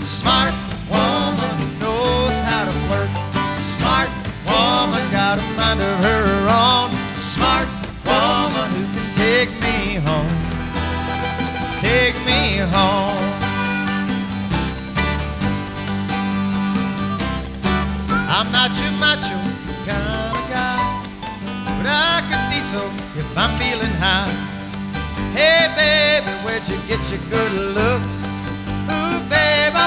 Smart woman who knows how to flirt. Smart woman, got a mind of her own. Smart woman who can take me home. Take me home. I'm not your macho kind of guy, but I could be so if I'm feeling high. Hey baby, where'd you get your good looks? Ooh baby,